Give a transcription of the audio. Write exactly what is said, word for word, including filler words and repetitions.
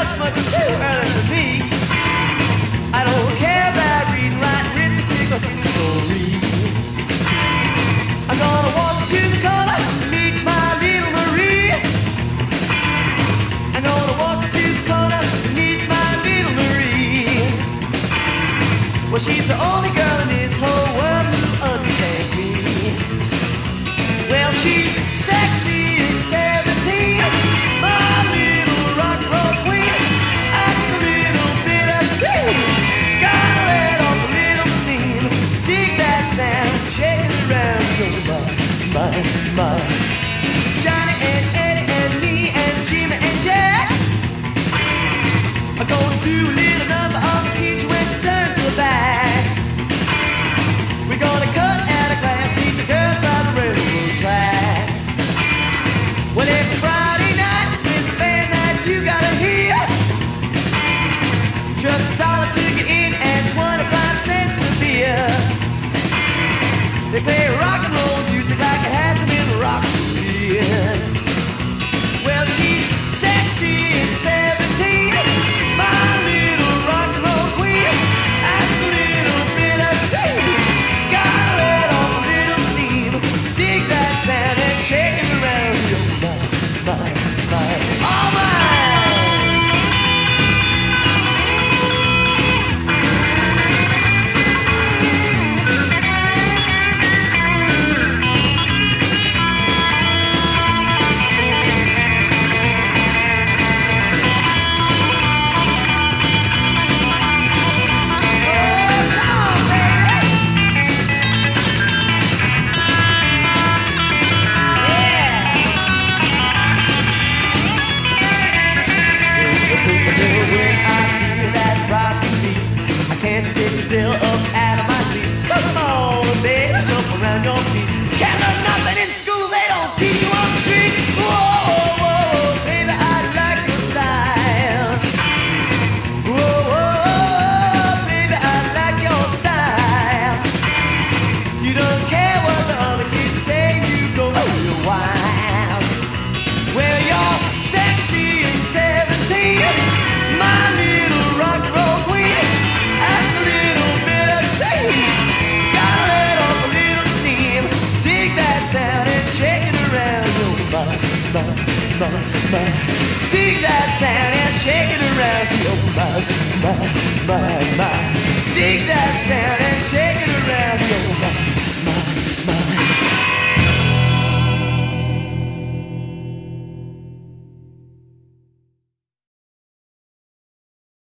much, much too early for me. I don't care about reading, writing, arithmetic, or history. I'm gonna walk to the corner to meet my little Marie. I'm gonna walk to the corner to meet my little Marie. Well, she's the only girl in this whole world who understands me. Well, she's sexy and seventeen, my little rock and roll queen. Acts a little bit obscene, gotta let off a little steam. Dig that sound, shake it around, go my, my, my. Johnny and Eddie and me and Jimmy and Jack are gonna do a little number on the teacher when she turns her back. We're gonna cut out a glass, meet the girls by the railroad track. Well, every Friday night there's a band that you gotta hear. Just a dollar ticket in and twenty-five cents a beer. They play rock and roll music like it hasn't been rock for years. Well, she's sexy and seventeen, my little rock and roll queen. That's a little bit of steam, gotta let off a little steam. Dig that sound and shake it around your mind, mind, mind. All mine. Sit still up out of my seat. Come on, baby, jump around your feet. Can't learn nothing in school, they don't teach you on the street. Whoa, whoa, whoa, baby, I like your style. Whoa, whoa, baby, I like your style. You don't care what the other kids say, you go real wild. Well, you're sexy and seventeen, my little rock and roll queen. That's a little bit of steam, gotta let off a little steam. Dig that sound and shake it around your mind, mind, mind, mind. Dig that sound and shake it around your mind, mind, mind, mind. Dig that sound.